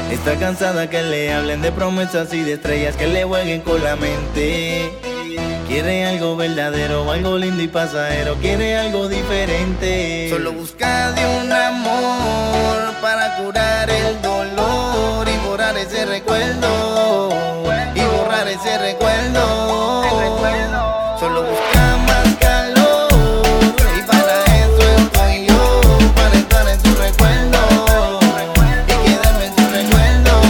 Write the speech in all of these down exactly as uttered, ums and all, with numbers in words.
Está cansada que le hablen de promesas y de estrellas que le jueguen con la mente. Quiere algo verdadero, algo lindo y pasajero, quiere algo diferente. Solo busca de un amor para curar el dolor y borrar ese recuerdo, y borrar ese recuerdo. Solo busca más calor y para eso estoy yo, para estar en tu recuerdo y quedarme en tu recuerdo.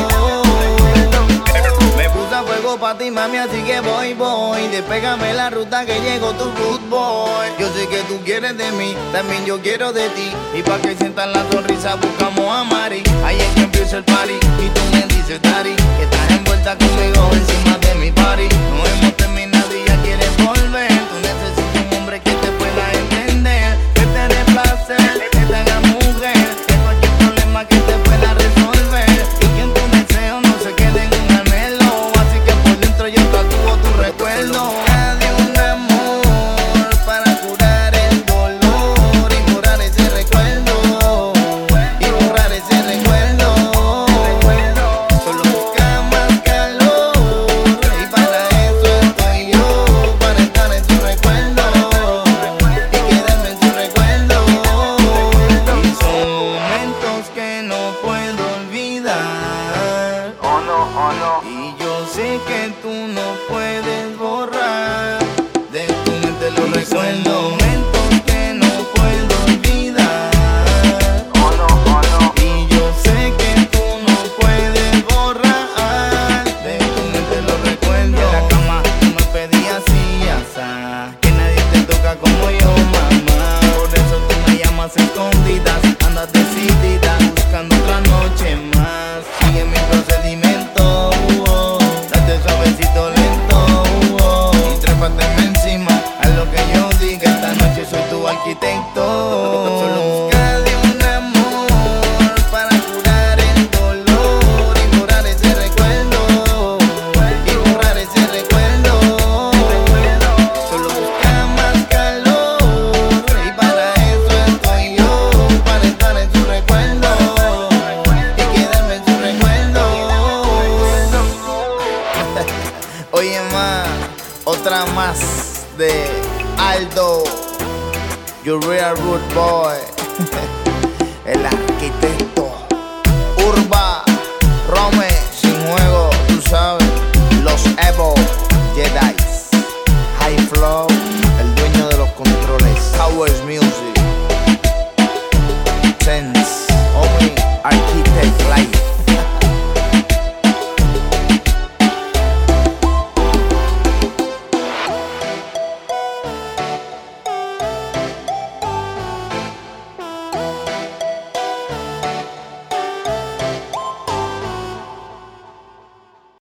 Me puse a fuego pa' ti, mami, así que voy, voy. Despégame la ruta que llegó tu good boy. Yo sé que tú quieres de mí, también yo quiero de ti. Y pa' que sientan la sonrisa buscamos a Mari. Ahí es que empieza el party y tú me dices, Dari, que estás envuelta conmigo encima de mi party. No hemos terminado y ya quieres volver. Tú necesitas un hombre que te pueda entender, que te dé placer, que te haga mujer, que cualquier problema que te pueda resolver y que en tu deseo no se quede en un anhelo. Así que por dentro yo tatúo tu recuerdo. De un amor para curar el dolor y borrar ese recuerdo, y borrar ese recuerdo. Solo busca más calor y para eso estoy yo, para estar en tu recuerdo y quedarme en tu recuerdo. Y son momentos que no puedo olvidar. Oh no, oh no. Y yo sé que tú no puedes borrar de tu mente los recuerdos. Momentos que no puedo olvidar. Oh no, oh no. Y yo sé que tú no puedes borrar de tu mente los recuerdos. En la cama tú me pedías y asá, que nadie te toca como yo, mamá. Por eso tú me llamas escondidas, andas decidida, buscando otra noche más. Sigue mi procedimiento, oh, date suavecito lento, oh, y trépateme encima a lo que yo diga. Esta noche soy tu arquitecto. Solo busca de un amor para curar el dolor y borrar ese recuerdo, y borrar ese recuerdo. Solo busca más calor y para eso estoy yo, para estar en tu recuerdo y quedarme en tu recuerdo. Oye, ma, otra más de Aldo, Your Real Rude Boy, el arquitecto.